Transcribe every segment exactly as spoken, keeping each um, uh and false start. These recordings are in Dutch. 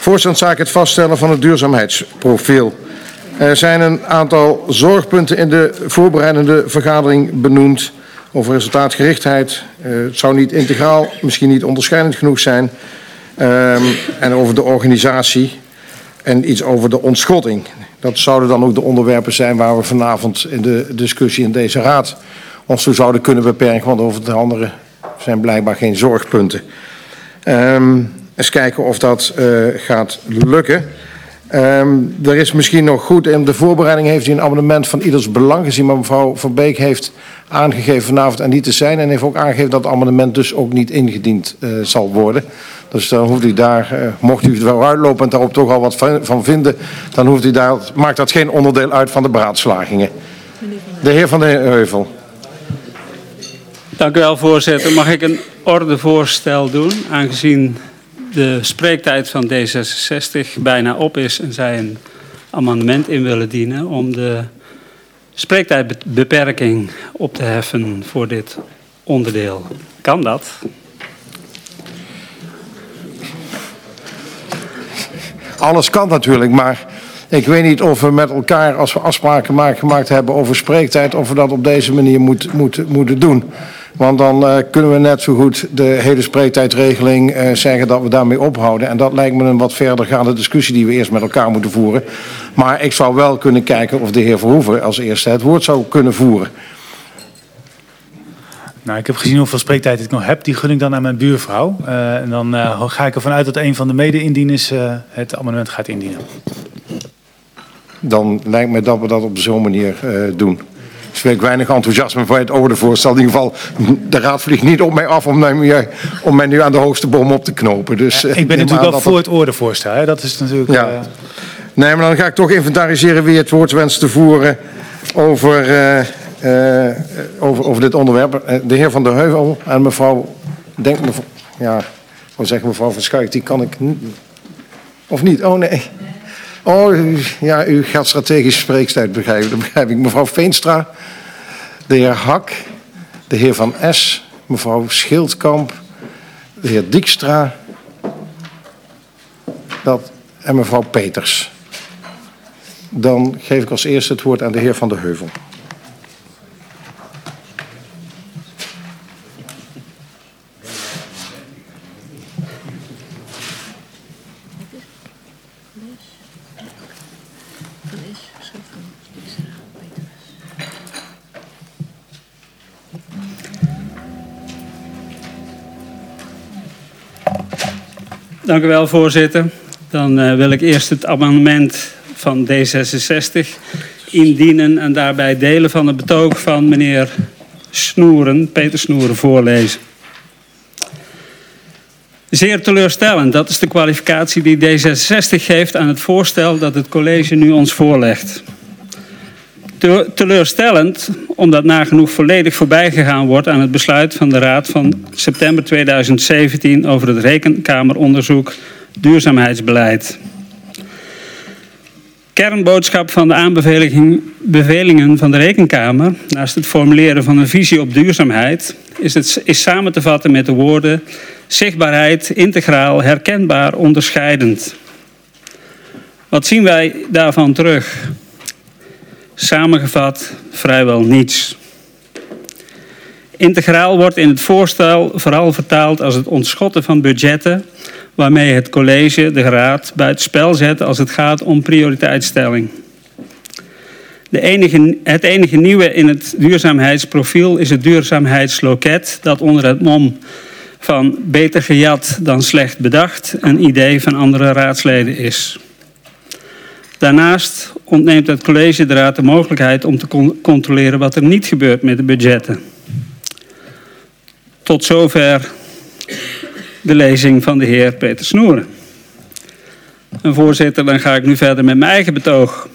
Voorstandszaak het vaststellen van het duurzaamheidsprofiel. Er zijn een aantal zorgpunten in de voorbereidende vergadering benoemd over resultaatgerichtheid. Uh, het zou niet integraal, misschien niet onderscheidend genoeg zijn. Um, en over de organisatie en iets over de ontschotting. Dat zouden dan ook de onderwerpen zijn waar we vanavond in de discussie in deze raad ons toe zouden kunnen beperken, want over het andere zijn blijkbaar geen zorgpunten. Um, eens kijken of dat uh, gaat lukken. Um, er is misschien nog goed, in de voorbereiding heeft u een amendement van ieders belang gezien, maar mevrouw Van Beek heeft aangegeven vanavond er niet te zijn en heeft ook aangegeven dat het amendement dus ook niet ingediend uh, zal worden. Dus dan hoeft u daar, uh, mocht u het wel uitlopen en daarop toch al wat van vinden, dan hoeft u daar, maakt dat geen onderdeel uit van de beraadslagingen. De heer Van den Heuvel. Dank u wel, voorzitter. Mag ik een ordevoorstel doen, aangezien de spreektijd van D zesenzestig bijna op is en zij een amendement in willen dienen om de spreektijdbeperking op te heffen voor dit onderdeel. Kan dat? Alles kan natuurlijk, maar ik weet niet of we met elkaar, als we afspraken maken, gemaakt hebben over spreektijd, of we dat op deze manier moet, moet, moeten doen. Want dan uh, kunnen we net zo goed de hele spreektijdregeling uh, zeggen dat we daarmee ophouden. En dat lijkt me een wat verdergaande discussie die we eerst met elkaar moeten voeren. Maar ik zou wel kunnen kijken of de heer Verhoeven als eerste het woord zou kunnen voeren. Nou, ik heb gezien hoeveel spreektijd ik nog heb. Die gun ik dan aan mijn buurvrouw. Uh, en dan uh, ga ik ervan uit dat een van de mede-indieners uh, het amendement gaat indienen. Dan lijkt me dat we dat op zo'n manier uh, doen. Dus ik weet weinig enthousiasme voor het ordevoorstel. In ieder geval, de raad vliegt niet op mij af om mij, om mij nu aan de hoogste boom op te knopen. Dus, ja, ik ben uh, natuurlijk wel voor het ordevoorstel. Hè? Dat is natuurlijk... Ja. Uh... Nee, maar dan ga ik toch inventariseren wie het woord wenst te voeren over, uh, uh, over, over dit onderwerp. Uh, de heer Van der Heuvel en mevrouw... Denk mevrouw... Ja, ik wil zeggen mevrouw Van Schuik, die kan ik niet... Of niet? Oh, nee. Oh, ja, u gaat strategische spreektijd begrijpen. Dat begrijp ik. Mevrouw Veenstra, de heer Hak, de heer Van Es, mevrouw Schildkamp, de heer Dijkstra dat, en mevrouw Peters. Dan geef ik als eerste het woord aan de heer Van der Heuvel. Dank u wel, voorzitter. Dan uh, wil ik eerst het amendement van D zesenzestig indienen en daarbij delen van het betoog van meneer Snoeren, Peter Snoeren, voorlezen. Zeer teleurstellend, dat is de kwalificatie die D zesenzestig geeft aan het voorstel dat het college nu ons voorlegt. Te- teleurstellend, omdat nagenoeg volledig voorbij gegaan wordt aan het besluit van de Raad van september tweeduizend zeventien over het Rekenkameronderzoek duurzaamheidsbeleid. Kernboodschap van de aanbevelingen van de Rekenkamer, naast het formuleren van een visie op duurzaamheid, is, het, is samen te vatten met de woorden zichtbaarheid, integraal, herkenbaar, onderscheidend. Wat zien wij daarvan terug? Samengevat vrijwel niets. Integraal wordt in het voorstel vooral vertaald als het ontschotten van budgetten, waarmee het college de raad buitenspel zet als het gaat om prioriteitsstelling. De enige, het enige nieuwe in het duurzaamheidsprofiel is het duurzaamheidsloket, dat onder het mom van beter gejat dan slecht bedacht een idee van andere raadsleden is. Daarnaast ontneemt het college de raad de mogelijkheid om te con- controleren wat er niet gebeurt met de budgetten. Tot zover de lezing van de heer Peter Snoeren. En voorzitter, dan ga ik nu verder met mijn eigen betoog.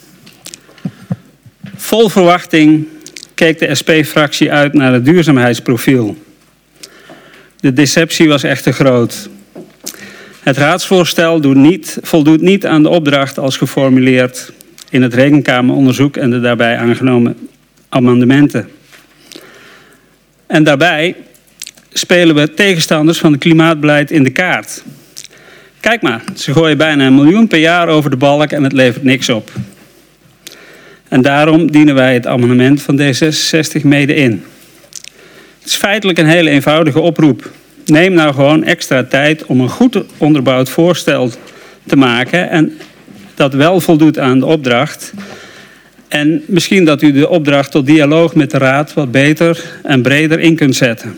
Vol verwachting keek de S P-fractie uit naar het duurzaamheidsprofiel. De deceptie was echter groot. Het raadsvoorstel doet niet, voldoet niet aan de opdracht als geformuleerd in het Rekenkameronderzoek en de daarbij aangenomen amendementen. En daarbij spelen we tegenstanders van het klimaatbeleid in de kaart. Kijk maar, ze gooien bijna een miljoen per jaar over de balk en het levert niks op. En daarom dienen wij het amendement van D zesenzestig mede in. Het is feitelijk een hele eenvoudige oproep. Neem nou gewoon extra tijd om een goed onderbouwd voorstel te maken en dat wel voldoet aan de opdracht. En misschien dat u de opdracht tot dialoog met de Raad wat beter en breder in kunt zetten.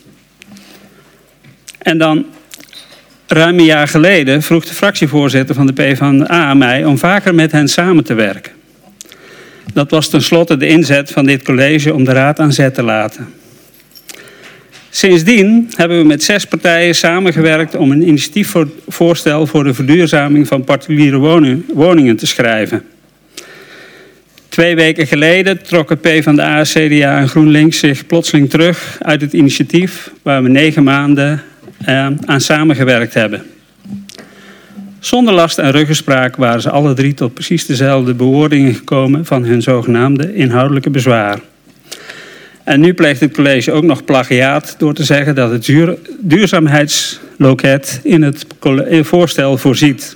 En dan, ruim een jaar geleden vroeg de fractievoorzitter van de PvdA aan mij om vaker met hen samen te werken. Dat was tenslotte de inzet van dit college om de Raad aan zet te laten. Sindsdien hebben we met zes partijen samengewerkt om een initiatiefvoorstel voor de verduurzaming van particuliere woningen te schrijven. Twee weken geleden trokken PvdA, C D A en GroenLinks zich plotseling terug uit het initiatief waar we negen maanden eh, aan samengewerkt hebben. Zonder last en ruggespraak waren ze alle drie tot precies dezelfde bewoordingen gekomen van hun zogenaamde inhoudelijke bezwaar. En nu pleegt het college ook nog plagiaat door te zeggen dat het duurzaamheidsloket in het voorstel voorziet.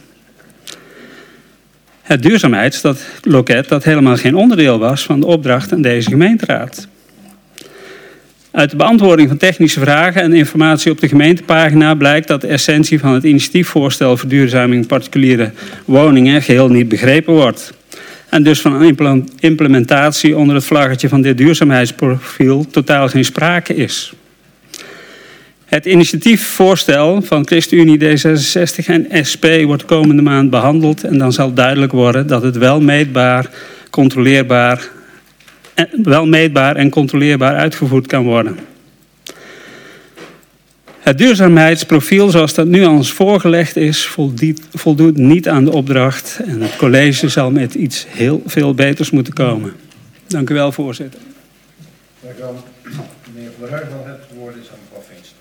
Het duurzaamheidsloket dat helemaal geen onderdeel was van de opdracht aan deze gemeenteraad. Uit de beantwoording van technische vragen en informatie op de gemeentepagina blijkt dat de essentie van het initiatiefvoorstel verduurzaming particuliere woningen geheel niet begrepen wordt. En dus van implementatie onder het vlaggetje van dit duurzaamheidsprofiel totaal geen sprake is. Het initiatiefvoorstel van ChristenUnie, D zesenzestig en S P wordt komende maand behandeld en dan zal duidelijk worden dat het wel meetbaar, controleerbaar, wel meetbaar en controleerbaar uitgevoerd kan worden. Het duurzaamheidsprofiel zoals dat nu aan ons voorgelegd is, voldoet, voldoet niet aan de opdracht en het college zal met iets heel veel beters moeten komen. Dank u wel, voorzitter. Dank u wel, meneer Van der Heuvel. Het woord is aan mevrouw Veenstra.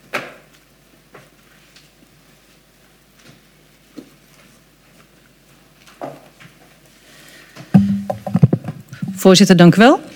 Voorzitter, dank u wel.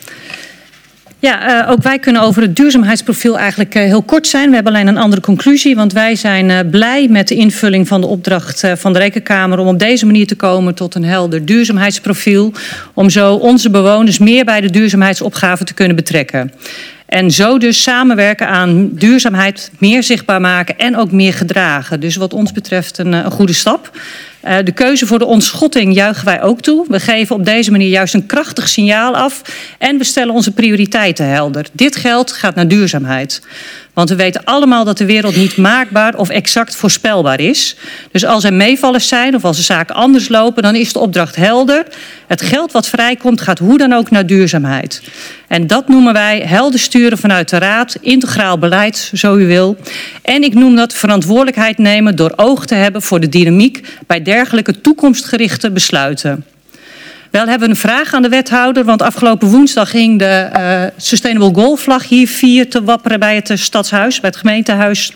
Ja, uh, ook wij kunnen over het duurzaamheidsprofiel eigenlijk uh, heel kort zijn. We hebben alleen een andere conclusie, want wij zijn uh, blij met de invulling van de opdracht uh, van de Rekenkamer om op deze manier te komen tot een helder duurzaamheidsprofiel, om zo onze bewoners meer bij de duurzaamheidsopgave te kunnen betrekken. En zo dus samenwerken aan duurzaamheid, meer zichtbaar maken en ook meer gedragen. Dus wat ons betreft een, een goede stap. Uh, de keuze voor de ontschotting juichen wij ook toe. We geven op deze manier juist een krachtig signaal af en we stellen onze prioriteiten helder. Dit geld gaat naar duurzaamheid. Want we weten allemaal dat de wereld niet maakbaar of exact voorspelbaar is. Dus als er meevallers zijn of als de zaken anders lopen, dan is de opdracht helder. Het geld wat vrijkomt gaat hoe dan ook naar duurzaamheid. En dat noemen wij helder sturen vanuit de Raad, integraal beleid, zo u wil. En ik noem dat verantwoordelijkheid nemen door oog te hebben voor de dynamiek bij dergelijke toekomstgerichte besluiten. Wel hebben we een vraag aan de wethouder, want afgelopen woensdag ging de uh, Sustainable Goal vlag hier vier te wapperen bij het stadshuis, bij het gemeentehuis.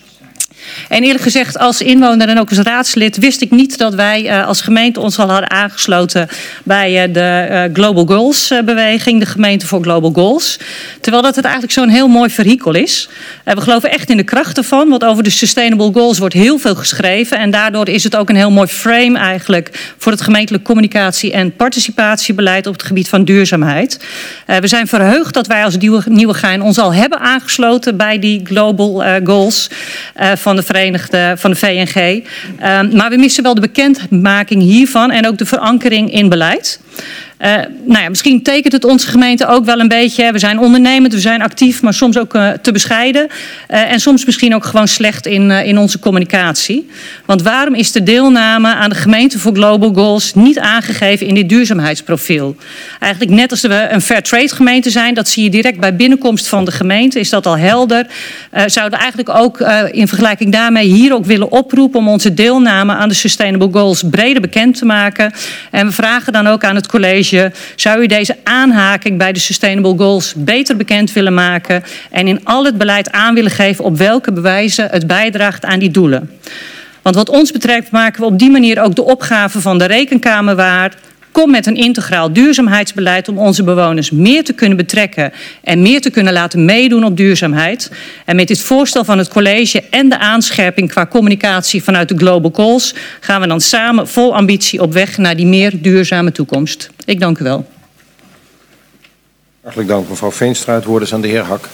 En eerlijk gezegd, als inwoner en ook als raadslid wist ik niet dat wij uh, als gemeente ons al hadden aangesloten bij uh, de uh, Global Goals uh, beweging, de gemeente voor Global Goals. Terwijl dat het eigenlijk zo'n heel mooi vehikel is. Uh, we geloven echt in de kracht ervan, want over de Sustainable Goals wordt heel veel geschreven. En daardoor is het ook een heel mooi frame eigenlijk voor het gemeentelijk communicatie- en participatiebeleid op het gebied van duurzaamheid. Uh, we zijn verheugd dat wij als Nieuwegein ons al hebben aangesloten bij die Global uh, Goals uh, van de Verenigde, van de V N G. Uh, maar we missen wel de bekendmaking hiervan en ook de verankering in beleid. Uh, nou ja, misschien tekent het onze gemeente ook wel een beetje. We zijn ondernemend, we zijn actief, maar soms ook uh, te bescheiden. Uh, en soms misschien ook gewoon slecht in, uh, in onze communicatie. Want waarom is de deelname aan de gemeente voor Global Goals niet aangegeven in dit duurzaamheidsprofiel? Eigenlijk net als we een fair trade gemeente zijn, dat zie je direct bij binnenkomst van de gemeente, is dat al helder. Uh, zouden we eigenlijk ook uh, in vergelijking daarmee hier ook willen oproepen om onze deelname aan de Sustainable Goals breder bekend te maken. En we vragen dan ook aan het college, zou u deze aanhaking bij de Sustainable Goals beter bekend willen maken en in al het beleid aan willen geven op welke bewijzen het bijdraagt aan die doelen. Want wat ons betreft maken we op die manier ook de opgave van de Rekenkamer waar, kom met een integraal duurzaamheidsbeleid om onze bewoners meer te kunnen betrekken en meer te kunnen laten meedoen op duurzaamheid. En met dit voorstel van het college en de aanscherping qua communicatie vanuit de Global Goals gaan we dan samen vol ambitie op weg naar die meer duurzame toekomst. Ik dank u wel. Hartelijk dank, mevrouw Veenstra. Het woord is aan de heer Hak.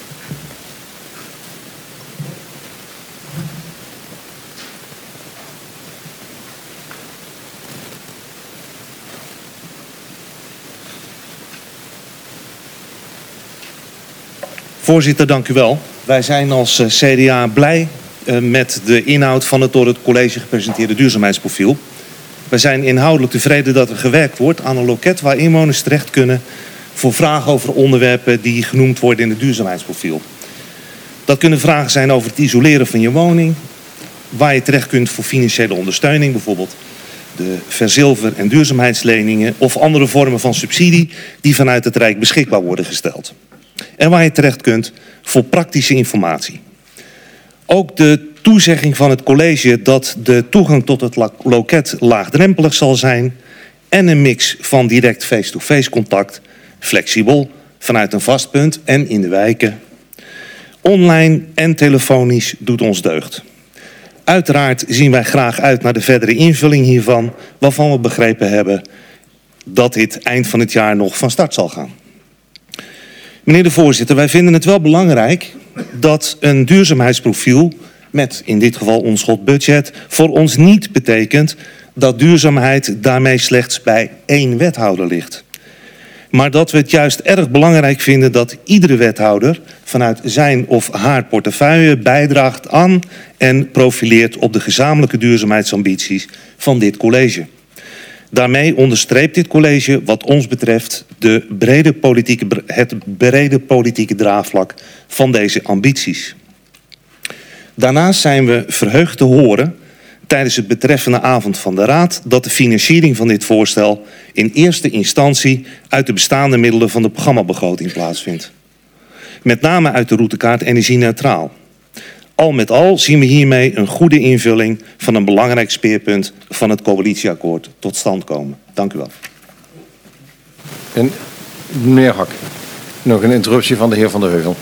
Voorzitter, dank u wel. Wij zijn als C D A blij uh, met de inhoud van het door het college gepresenteerde duurzaamheidsprofiel. Wij zijn inhoudelijk tevreden dat er gewerkt wordt aan een loket waar inwoners terecht kunnen voor vragen over onderwerpen die genoemd worden in het duurzaamheidsprofiel. Dat kunnen vragen zijn over het isoleren van je woning, waar je terecht kunt voor financiële ondersteuning, bijvoorbeeld de verzilver- en duurzaamheidsleningen of andere vormen van subsidie die vanuit het Rijk beschikbaar worden gesteld. En waar je terecht kunt voor praktische informatie. Ook de toezegging van het college dat de toegang tot het loket laagdrempelig zal zijn en een mix van direct face-to-face contact, flexibel, vanuit een vast punt en in de wijken, online en telefonisch doet ons deugd. Uiteraard zien wij graag uit naar de verdere invulling hiervan, waarvan we begrepen hebben dat dit eind van het jaar nog van start zal gaan. Meneer de voorzitter, wij vinden het wel belangrijk dat een duurzaamheidsprofiel met in dit geval ons budget voor ons niet betekent dat duurzaamheid daarmee slechts bij één wethouder ligt. Maar dat we het juist erg belangrijk vinden dat iedere wethouder vanuit zijn of haar portefeuille bijdraagt aan en profileert op de gezamenlijke duurzaamheidsambities van dit college. Daarmee onderstreept dit college wat ons betreft de brede politieke, het brede politieke draagvlak van deze ambities. Daarnaast zijn we verheugd te horen tijdens het betreffende avond van de Raad dat de financiering van dit voorstel in eerste instantie uit de bestaande middelen van de programmabegroting plaatsvindt. Met name uit de routekaart energie-neutraal. Al met al zien we hiermee een goede invulling van een belangrijk speerpunt van het coalitieakkoord tot stand komen. Dank u wel. En meneer Hak, nog een interruptie van de heer Van der Heuvel.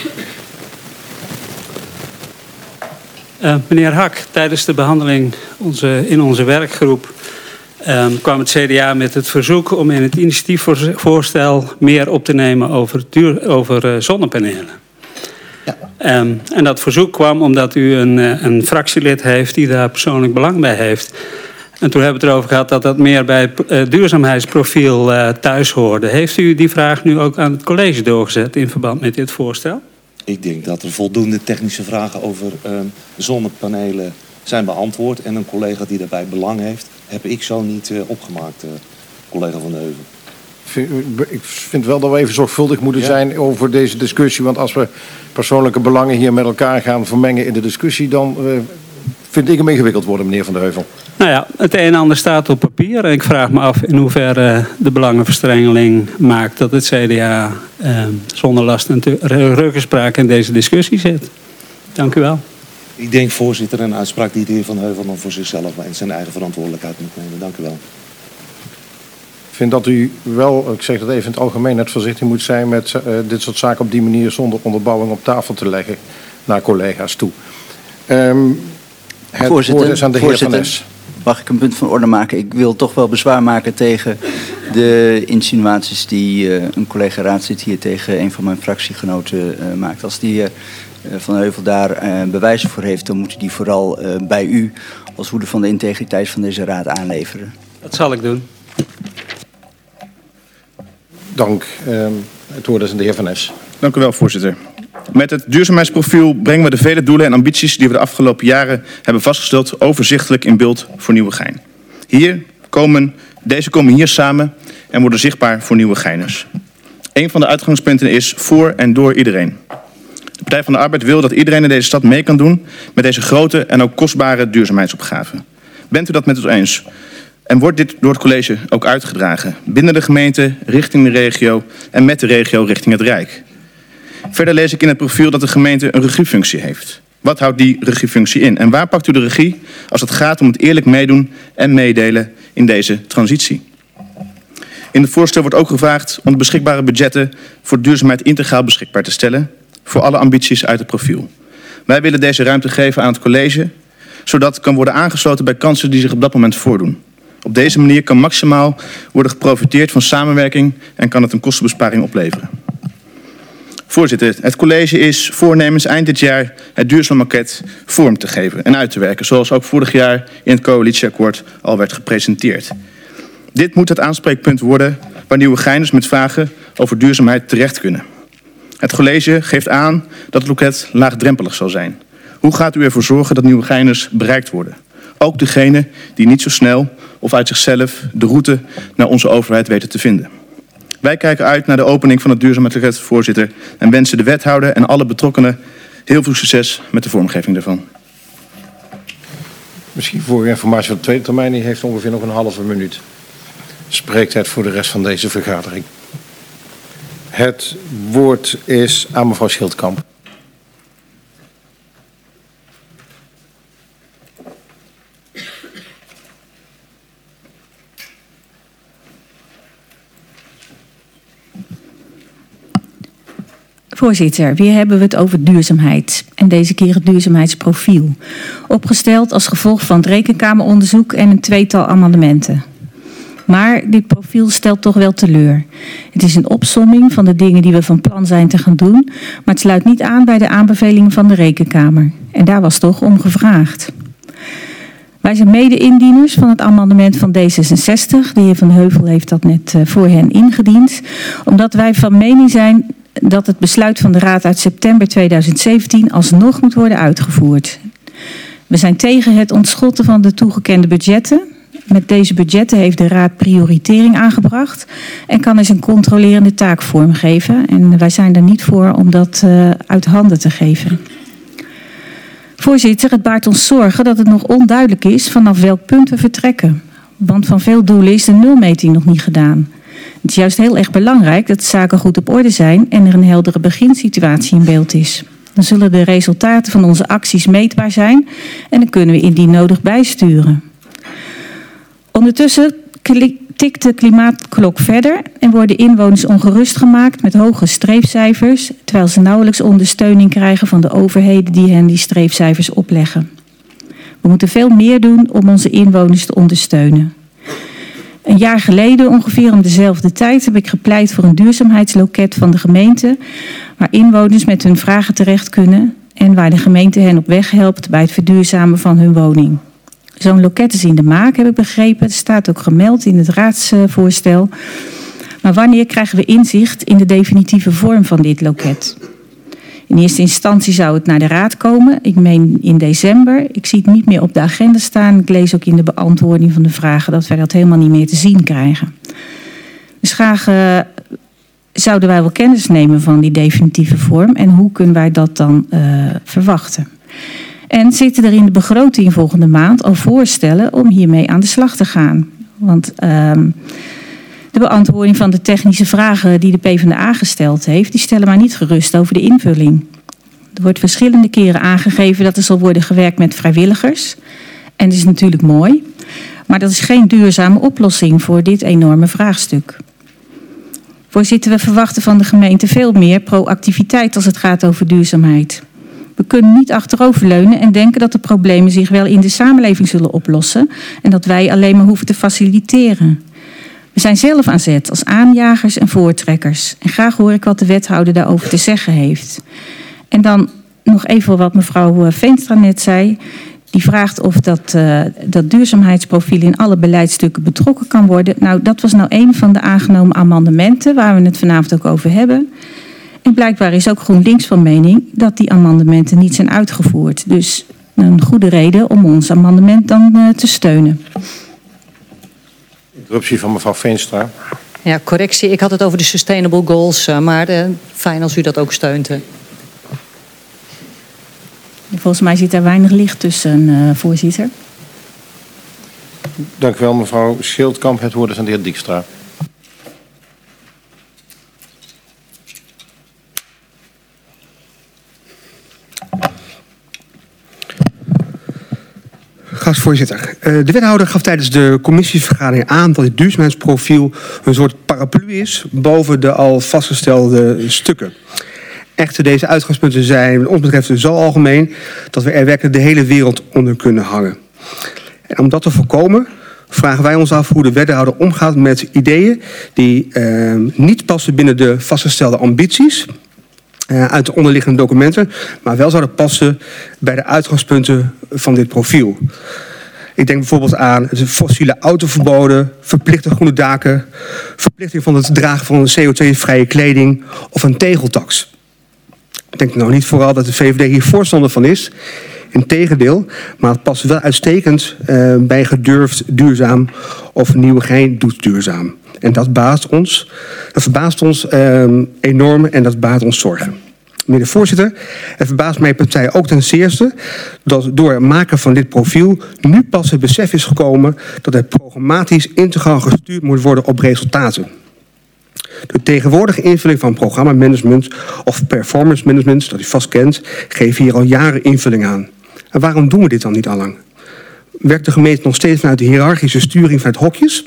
Uh, meneer Hak, tijdens de behandeling onze, in onze werkgroep um, kwam het C D A met het verzoek om in het initiatiefvoorstel meer op te nemen over, duur, over uh, zonnepanelen. Ja. Um, en dat verzoek kwam omdat u een, een fractielid heeft die daar persoonlijk belang bij heeft. En toen hebben we het erover gehad dat dat meer bij het uh, duurzaamheidsprofiel uh, thuis hoorde. Heeft u die vraag nu ook aan het college doorgezet in verband met dit voorstel? Ik denk dat er voldoende technische vragen over uh, zonnepanelen zijn beantwoord. En een collega die daarbij belang heeft, heb ik zo niet uh, opgemaakt, uh, collega Van der Heuvel. Ik vind wel dat we even zorgvuldig moeten ja. zijn over deze discussie. Want als we persoonlijke belangen hier met elkaar gaan vermengen in de discussie, dan uh, vind ik hem ingewikkeld worden, meneer Van der Heuvel. Nou ja, het een en ander staat op papier. En ik vraag me af in hoeverre de belangenverstrengeling maakt dat het C D A uh, zonder last en ruggespraak in deze discussie zit. Dank u wel. Ik denk, voorzitter, een uitspraak die de heer Van Heuvel dan voor zichzelf en zijn eigen verantwoordelijkheid moet nemen. Dank u wel. Ik vind dat u wel, ik zeg dat even in het algemeen, net voorzichtig moet zijn met uh, dit soort zaken op die manier zonder onderbouwing op tafel te leggen naar collega's toe. Um, het voorzitter, woord is aan de heer Van Nes. Mag ik een punt van orde maken? Ik wil toch wel bezwaar maken tegen de insinuaties die uh, een collega raadslid hier tegen een van mijn fractiegenoten uh, maakt. Als die uh, Van Heuvel daar uh, bewijzen voor heeft, dan moet hij die vooral uh, bij u als hoede van de integriteit van deze raad aanleveren. Dat zal ik doen. Dank. Uh, het woord is aan de heer Van Nes. Dank u wel, voorzitter. Met het duurzaamheidsprofiel brengen we de vele doelen en ambities die we de afgelopen jaren hebben vastgesteld overzichtelijk in beeld voor Nieuwegein. Hier komen, deze komen hier samen en worden zichtbaar voor Nieuwegeiners. Een van de uitgangspunten is voor en door iedereen. De Partij van de Arbeid wil dat iedereen in deze stad mee kan doen met deze grote en ook kostbare duurzaamheidsopgave. Bent u dat met ons eens? En wordt dit door het college ook uitgedragen? Binnen de gemeente, richting de regio en met de regio richting het Rijk. Verder lees ik in het profiel dat de gemeente een regiefunctie heeft. Wat houdt die regiefunctie in? En waar pakt u de regie als het gaat om het eerlijk meedoen en meedelen in deze transitie? In het voorstel wordt ook gevraagd om de beschikbare budgetten voor duurzaamheid integraal beschikbaar te stellen voor alle ambities uit het profiel. Wij willen deze ruimte geven aan het college, zodat het kan worden aangesloten bij kansen die zich op dat moment voordoen. Op deze manier kan maximaal worden geprofiteerd van samenwerking en kan het een kostenbesparing opleveren. Voorzitter, het college is voornemens eind dit jaar het duurzaamheidsmakket vorm te geven en uit te werken, zoals ook vorig jaar in het coalitieakkoord al werd gepresenteerd. Dit moet het aanspreekpunt worden waar Nieuwegeiners met vragen over duurzaamheid terecht kunnen. Het college geeft aan dat het loket laagdrempelig zal zijn. Hoe gaat u ervoor zorgen dat Nieuwegeiners bereikt worden? Ook degenen die niet zo snel of uit zichzelf de route naar onze overheid weten te vinden. Wij kijken uit naar de opening van het duurzaamheidsloket, voorzitter, en wensen de wethouder en alle betrokkenen heel veel succes met de vormgeving daarvan. Misschien voor informatie van de tweede termijn, die heeft ongeveer nog een halve minuut spreektijd voor de rest van deze vergadering. Het woord is aan mevrouw Schildkamp. Voorzitter, weer hebben we het over duurzaamheid. En deze keer het duurzaamheidsprofiel. Opgesteld als gevolg van het rekenkameronderzoek en een tweetal amendementen. Maar dit profiel stelt toch wel teleur. Het is een opsomming van de dingen die we van plan zijn te gaan doen, maar het sluit niet aan bij de aanbevelingen van de Rekenkamer. En daar was toch om gevraagd. Wij zijn mede-indieners van het amendement van D zesenzestig. De heer Van Heuvel heeft dat net voor hen ingediend. Omdat wij van mening zijn dat het besluit van de Raad uit september tweeduizend zeventien alsnog moet worden uitgevoerd. We zijn tegen het ontschotten van de toegekende budgetten. Met deze budgetten heeft de Raad prioritering aangebracht en kan eens een controlerende taak vormgeven. En wij zijn er niet voor om dat uh, uit handen te geven. Voorzitter, het baart ons zorgen dat het nog onduidelijk is vanaf welk punt we vertrekken. Want van veel doelen is de nulmeting nog niet gedaan. Het is juist heel erg belangrijk dat de zaken goed op orde zijn en er een heldere beginsituatie in beeld is. Dan zullen de resultaten van onze acties meetbaar zijn en dan kunnen we indien nodig bijsturen. Ondertussen tikt de klimaatklok verder en worden inwoners ongerust gemaakt met hoge streefcijfers, terwijl ze nauwelijks ondersteuning krijgen van de overheden die hen die streefcijfers opleggen. We moeten veel meer doen om onze inwoners te ondersteunen. Een jaar geleden, ongeveer om dezelfde tijd, heb ik gepleit voor een duurzaamheidsloket van de gemeente, waar inwoners met hun vragen terecht kunnen en waar de gemeente hen op weg helpt bij het verduurzamen van hun woning. Zo'n loket is in de maak, heb ik begrepen. Het staat ook gemeld in het raadsvoorstel. Maar wanneer krijgen we inzicht in de definitieve vorm van dit loket? In eerste instantie zou het naar de raad komen. Ik meen in december. Ik zie het niet meer op de agenda staan. Ik lees ook in de beantwoording van de vragen dat wij dat helemaal niet meer te zien krijgen. Dus graag uh, zouden wij wel kennis nemen van die definitieve vorm. En hoe kunnen wij dat dan uh, verwachten? En zitten er in de begroting volgende maand al voorstellen om hiermee aan de slag te gaan? Want uh, de beantwoording van de technische vragen die de PvdA gesteld heeft, die stellen maar niet gerust over de invulling. Er wordt verschillende keren aangegeven dat er zal worden gewerkt met vrijwilligers. En dat is natuurlijk mooi, maar dat is geen duurzame oplossing voor dit enorme vraagstuk. Voorzitter, we verwachten van de gemeente veel meer proactiviteit als het gaat over duurzaamheid. We kunnen niet achteroverleunen en denken dat de problemen zich wel in de samenleving zullen oplossen en dat wij alleen maar hoeven te faciliteren. We zijn zelf aan zet als aanjagers en voortrekkers. En graag hoor ik wat de wethouder daarover te zeggen heeft. En dan nog even wat mevrouw Veenstra net zei. Die vraagt of dat, uh, dat duurzaamheidsprofiel in alle beleidsstukken betrokken kan worden. Nou, dat was nou een van de aangenomen amendementen waar we het vanavond ook over hebben. En blijkbaar is ook GroenLinks van mening dat die amendementen niet zijn uitgevoerd. Dus een goede reden om ons amendement dan uh, te steunen. Interruptie van mevrouw Veenstra. Ja, correctie. Ik had het over de sustainable goals, uh, maar uh, fijn als u dat ook steunt. Hè. Volgens mij zit daar weinig licht tussen, uh, voorzitter. Dank u wel, mevrouw Schildkamp. Het woord is aan de heer Dijkstra. voorzitter. De wethouder gaf tijdens de commissievergadering aan dat het duurzaamheidsprofiel een soort paraplu is boven de al vastgestelde stukken. Echter, deze uitgangspunten zijn wat ons betreft zo algemeen dat we er werkelijk de hele wereld onder kunnen hangen. En om dat te voorkomen vragen wij ons af hoe de wethouder omgaat met ideeën die uh, niet passen binnen de vastgestelde ambities uh, uit de onderliggende documenten, maar wel zouden passen bij de uitgangspunten van dit profiel. Ik denk bijvoorbeeld aan de fossiele autoverboden, verplichte groene daken, verplichting van het dragen van C O twee-vrije kleding of een tegeltax. Ik denk nou niet vooral dat de V V D hier voorstander van is. Integendeel, maar het past wel uitstekend uh, bij gedurfd duurzaam of Nieuwegein doet duurzaam. En dat baast ons, dat verbaast ons uh, enorm en dat baart ons zorgen. Meneer de voorzitter, het verbaast mijn partij ook ten zeerste dat door het maken van dit profiel nu pas het besef is gekomen dat het programmatisch integraal gestuurd moet worden op resultaten. De tegenwoordige invulling van programmamanagement of performance management, dat u vast kent, geven hier al jaren invulling aan. En waarom doen we dit dan niet allang? Werkt de gemeente nog steeds vanuit de hiërarchische sturing vanuit hokjes?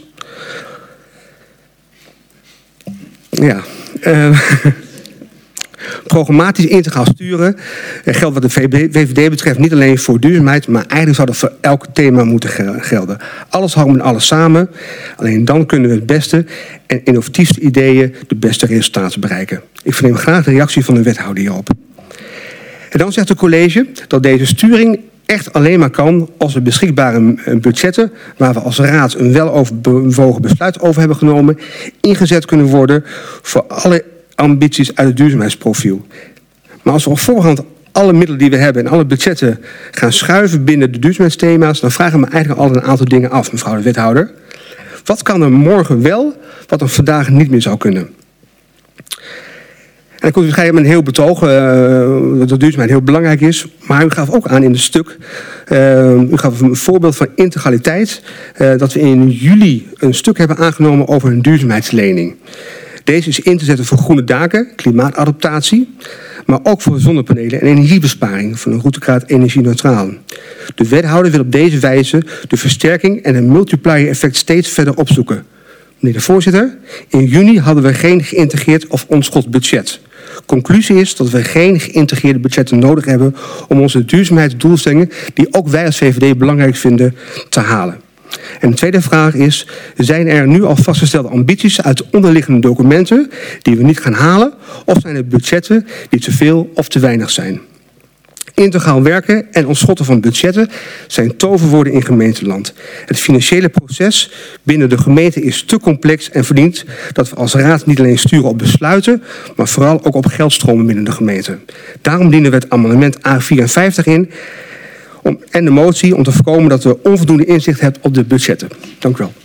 Ja. Uh, Programmatisch integraal sturen geldt wat de V V D betreft niet alleen voor duurzaamheid, maar eigenlijk zou dat voor elk thema moeten gelden. Alles hangt met alles samen. Alleen dan kunnen we het beste en innovatiefste ideeën de beste resultaten bereiken. Ik verneem graag de reactie van de wethouder hierop. En dan zegt het college dat deze sturing echt alleen maar kan als we beschikbare budgetten, waar we als raad een weloverwogen besluit over hebben genomen, ingezet kunnen worden voor alle ambities uit het duurzaamheidsprofiel. Maar als we op voorhand alle middelen die we hebben en alle budgetten gaan schuiven binnen de duurzaamheidsthema's, dan vragen we me eigenlijk altijd een aantal dingen af, mevrouw de wethouder. Wat kan er morgen wel, wat er vandaag niet meer zou kunnen? En dan komt u waarschijnlijk met een heel betoog uh, dat de duurzaamheid heel belangrijk is. Maar u gaf ook aan in het stuk, uh, u gaf een voorbeeld van integraliteit, uh, dat we in juli een stuk hebben aangenomen over een duurzaamheidslening. Deze is in te zetten voor groene daken, klimaatadaptatie, maar ook voor zonnepanelen en energiebesparing van een routekaart energie-neutraal. De wethouder wil op deze wijze de versterking en het multiplier effect steeds verder opzoeken. Meneer de voorzitter, in juni hadden we geen geïntegreerd of onschot budget. Conclusie is dat we geen geïntegreerde budgetten nodig hebben om onze duurzaamheidsdoelstellingen, die ook wij als V V D belangrijk vinden, te halen. En de tweede vraag is, zijn er nu al vastgestelde ambities uit de onderliggende documenten die we niet gaan halen, of zijn het budgetten die te veel of te weinig zijn? Integraal werken en ontschotten van budgetten zijn toverwoorden in gemeenteland. Het financiële proces binnen de gemeente is te complex en verdient dat we als raad niet alleen sturen op besluiten, maar vooral ook op geldstromen binnen de gemeente. Daarom dienen we het amendement A vierenvijftig in om, en de motie om te voorkomen dat we onvoldoende inzicht hebben op de budgetten. Dank u wel.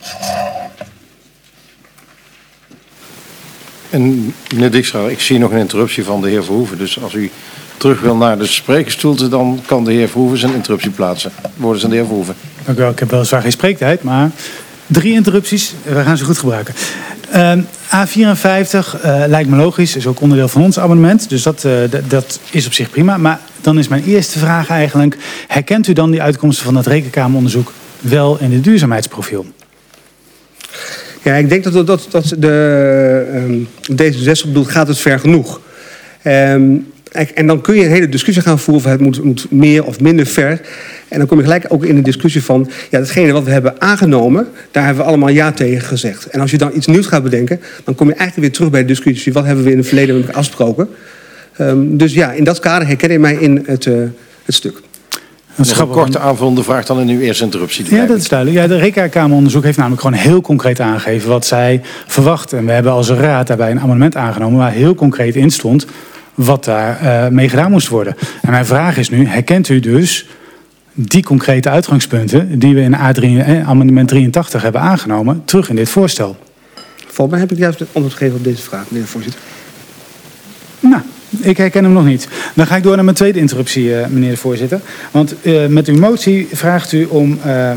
En meneer Dijkstra, ik zie nog een interruptie van de heer Verhoeven. Dus als u terug wil naar de spreekstoelte, dan kan de heer Verhoeven zijn interruptie plaatsen. Woorden zijn de heer Verhoeven. Dank u wel. Ik heb weliswaar geen spreektijd, maar drie interrupties, we gaan ze goed gebruiken. Uh, A vierenvijftig uh, lijkt me logisch, is ook onderdeel van ons abonnement. Dus dat, uh, d- dat is op zich prima. Maar dan is mijn eerste vraag eigenlijk, herkent u dan die uitkomsten van het rekenkameronderzoek wel in het duurzaamheidsprofiel? Ja, ik denk dat, dat, dat de um, D zesenzestig bedoelt, gaat het ver genoeg? Um, en dan kun je een hele discussie gaan voeren of het moet, moet meer of minder ver. En dan kom je gelijk ook in de discussie van, ja, datgene wat we hebben aangenomen, daar hebben we allemaal ja tegen gezegd. En als je dan iets nieuws gaat bedenken, dan kom je eigenlijk weer terug bij de discussie, wat hebben we in het verleden met elkaar afgesproken. Um, dus ja, in dat kader herken ik mij in het, uh, het stuk. Nog een korte aanvullende vraag dan in uw eerste interruptie. Ja, dat is duidelijk. Ja, de rekenkameronderzoek heeft namelijk gewoon heel concreet aangegeven wat zij verwachten. En we hebben als raad daarbij een amendement aangenomen waar heel concreet in stond wat daar uh, mee gedaan moest worden. En mijn vraag is nu, herkent u dus die concrete uitgangspunten die we in A drie, eh, amendement drieëntachtig hebben aangenomen, terug in dit voorstel? Volgens mij heb ik juist het antwoord gegeven op deze vraag, meneer de voorzitter. Nou, ik herken hem nog niet. Dan ga ik door naar mijn tweede interruptie, uh, meneer de voorzitter. Want uh, met uw motie vraagt u om uh,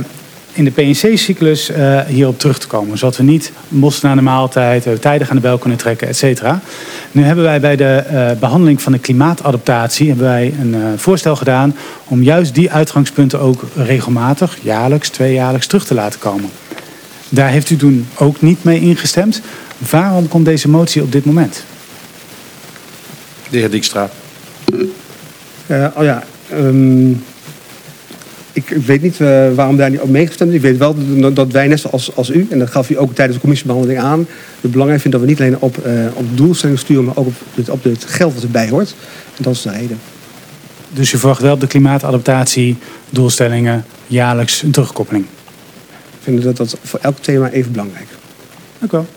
in de P en C-cyclus uh, hierop terug te komen. Zodat we niet mos na de maaltijd, uh, tijdig aan de bel kunnen trekken, et cetera. Nu hebben wij bij de uh, behandeling van de klimaatadaptatie hebben wij een uh, voorstel gedaan om juist die uitgangspunten ook regelmatig, jaarlijks, tweejaarlijks terug te laten komen. Daar heeft u toen ook niet mee ingestemd. Waarom komt deze motie op dit moment? De heer Dijkstra. Uh, oh ja, um, ik, ik weet niet uh, waarom daar niet op meegestemd is. Ik weet wel dat, dat wij, net zoals als u, en dat gaf u ook tijdens de commissiebehandeling aan, het belangrijk vinden dat we niet alleen op, uh, op doelstellingen sturen, maar ook op het, op het geld wat erbij hoort. En dat is de reden. Dus u verwacht wel op de klimaatadaptatie, doelstellingen, jaarlijks een terugkoppeling? Ik vind dat dat voor elk thema even belangrijk. Dank u wel.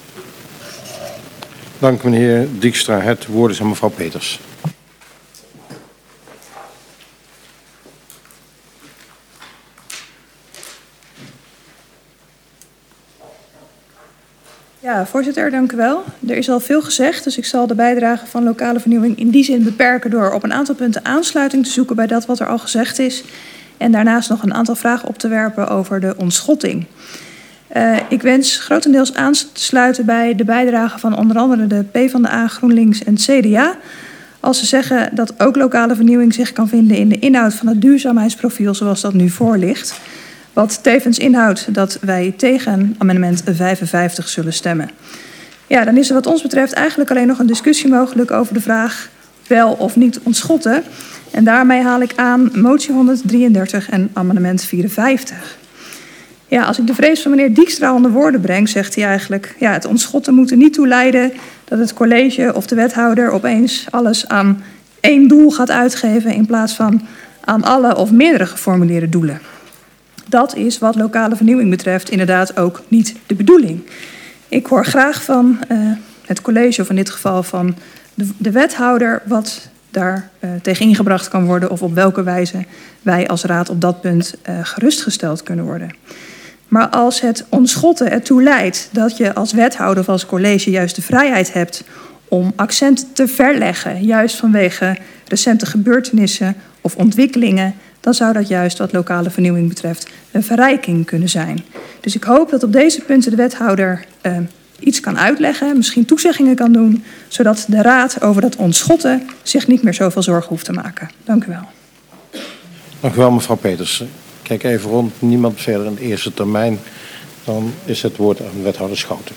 Dank meneer Dijkstra. Het woord is aan mevrouw Peters. Ja, voorzitter, dank u wel. Er is al veel gezegd, dus ik zal de bijdrage van lokale vernieuwing in die zin beperken door op een aantal punten aansluiting te zoeken bij dat wat er al gezegd is. En daarnaast nog een aantal vragen op te werpen over de ontschotting. Uh, ik wens grotendeels aan te sluiten bij de bijdrage van onder andere de PvdA, GroenLinks en het C D A. Als ze zeggen dat ook lokale vernieuwing zich kan vinden in de inhoud van het duurzaamheidsprofiel zoals dat nu voor ligt. Wat tevens inhoudt dat wij tegen amendement vijfenvijftig zullen stemmen. Ja, dan is er wat ons betreft eigenlijk alleen nog een discussie mogelijk over de vraag wel of niet ontschotten. En daarmee haal ik aan motie honderddrieëndertig en amendement vierenvijftig. Ja, als ik de vrees van meneer Dijkstra onder woorden breng, zegt hij eigenlijk, ja, het ontschotten moet er niet toe leiden dat het college of de wethouder opeens alles aan één doel gaat uitgeven in plaats van aan alle of meerdere geformuleerde doelen. Dat is wat lokale vernieuwing betreft inderdaad ook niet de bedoeling. Ik hoor graag van uh, het college, of in dit geval van de, de wethouder, wat daar uh, tegen ingebracht kan worden of op welke wijze wij als raad op dat punt uh, gerustgesteld kunnen worden. Maar als het ontschotten ertoe leidt dat je als wethouder of als college juist de vrijheid hebt om accent te verleggen, juist vanwege recente gebeurtenissen of ontwikkelingen, dan zou dat juist wat lokale vernieuwing betreft een verrijking kunnen zijn. Dus ik hoop dat op deze punten de wethouder uh, iets kan uitleggen, misschien toezeggingen kan doen, zodat de raad over dat ontschotten zich niet meer zoveel zorgen hoeft te maken. Dank u wel. Dank u wel, mevrouw Peters. Kijk even rond, niemand verder in de eerste termijn. Dan is het woord aan wethouder Schouten.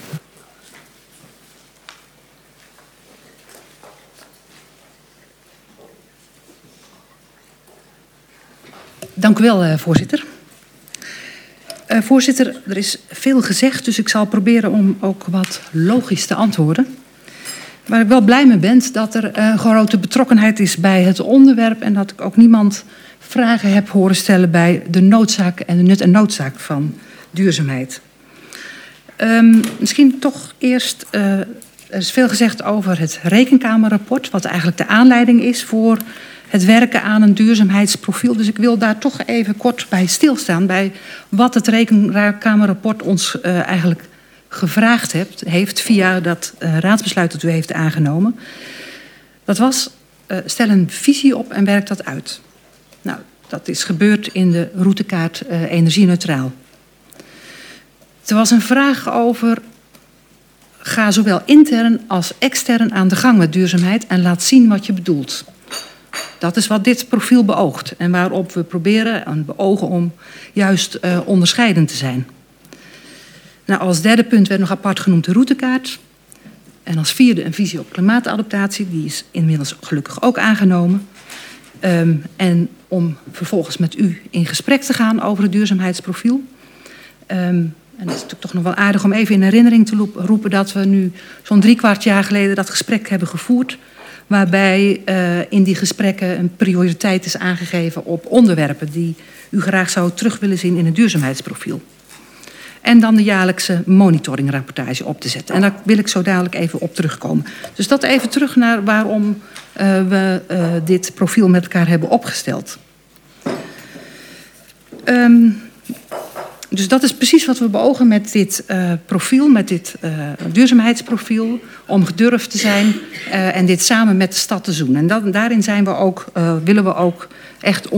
Dank u wel, uh, voorzitter. Uh, voorzitter, er is veel gezegd, dus ik zal proberen om ook wat logisch te antwoorden. Waar ik wel blij mee ben, dat er uh, grote betrokkenheid is bij het onderwerp en dat ik ook niemand vragen heb horen stellen bij de noodzaak en de nut en noodzaak van duurzaamheid. Um, misschien toch eerst, uh, er is veel gezegd over het Rekenkamerrapport, wat eigenlijk de aanleiding is voor het werken aan een duurzaamheidsprofiel. Dus ik wil daar toch even kort bij stilstaan, bij wat het Rekenkamerrapport ons uh, eigenlijk gevraagd heeft, heeft via dat uh, raadsbesluit dat u heeft aangenomen. Dat was, uh, stel een visie op en werk dat uit. Nou, dat is gebeurd in de routekaart uh, energie-neutraal. Er was een vraag over, ga zowel intern als extern aan de gang met duurzaamheid en laat zien wat je bedoelt. Dat is wat dit profiel beoogt en waarop we proberen en beogen om juist uh, onderscheidend te zijn. Nou, als derde punt werd nog apart genoemd de routekaart. En als vierde een visie op klimaatadaptatie. Die is inmiddels gelukkig ook aangenomen. Um, en om vervolgens met u in gesprek te gaan over het duurzaamheidsprofiel. Um, en het is natuurlijk toch nog wel aardig om even in herinnering te roepen dat we nu zo'n drie kwart jaar geleden dat gesprek hebben gevoerd. Waarbij uh, in die gesprekken een prioriteit is aangegeven op onderwerpen die u graag zou terug willen zien in het duurzaamheidsprofiel. En dan de jaarlijkse monitoringrapportage op te zetten. En daar wil ik zo dadelijk even op terugkomen. Dus dat even terug naar waarom uh, we uh, dit profiel met elkaar hebben opgesteld. Um, dus dat is precies wat we beogen met dit uh, profiel, met dit uh, duurzaamheidsprofiel. Om gedurfd te zijn uh, en dit samen met de stad te doen. En dat, daarin zijn we ook, uh, willen we ook echt